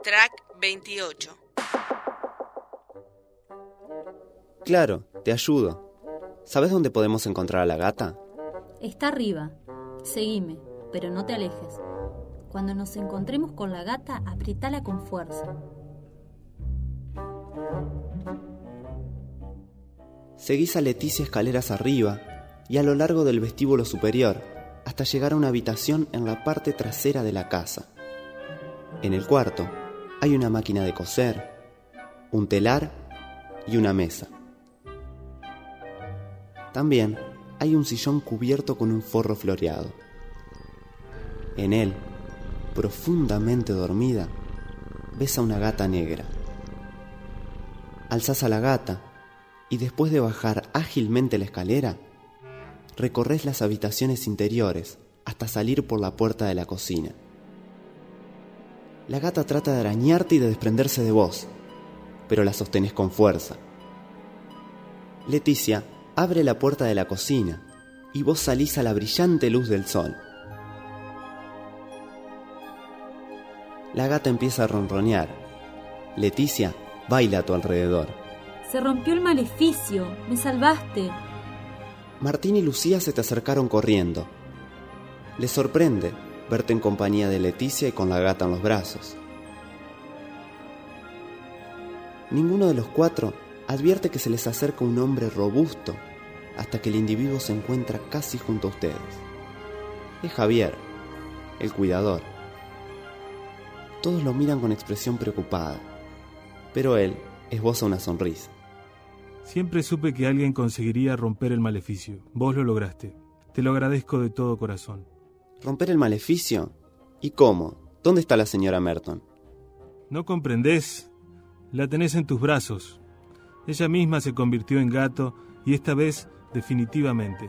Track 28. Claro, te ayudo. ¿Sabes dónde podemos encontrar a la gata? Está arriba. Seguime, pero no te alejes. Cuando nos encontremos con la gata, apretala con fuerza. Seguís a Leticia escaleras arriba y a lo largo del vestíbulo superior hasta llegar a una habitación en la parte trasera de la casa. En el cuarto hay una máquina de coser, un telar y una mesa. También hay un sillón cubierto con un forro floreado. En él, profundamente dormida, ves a una gata negra. Alzás a la gata y después de bajar ágilmente la escalera, recorres las habitaciones interiores hasta salir por la puerta de la cocina. La gata trata de arañarte y de desprenderse de vos, pero la sostenés con fuerza. Leticia abre la puerta de la cocina y vos salís a la brillante luz del sol. La gata empieza a ronronear. Leticia baila a tu alrededor. Se rompió el maleficio. Me salvaste. Martín y Lucía se te acercaron corriendo. Les sorprende verte en compañía de Leticia y con la gata en los brazos. Ninguno de los cuatro advierte que se les acerca un hombre robusto hasta que el individuo se encuentra casi junto a ustedes. Es Javier, el cuidador. Todos lo miran con expresión preocupada, pero él esboza una sonrisa. Siempre supe que alguien conseguiría romper el maleficio. Vos lo lograste. Te lo agradezco de todo corazón. ¿Romper el maleficio? ¿Y cómo? ¿Dónde está la señora Merton? ¿No comprendés? La tenés en tus brazos. Ella misma se convirtió en gato y esta vez definitivamente.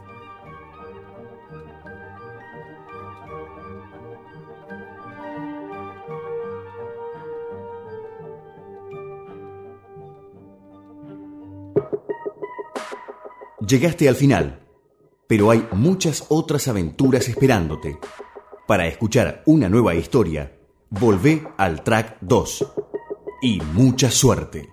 Llegaste al final, pero hay muchas otras aventuras esperándote. Para escuchar una nueva historia, volvé al track 2. Y mucha suerte.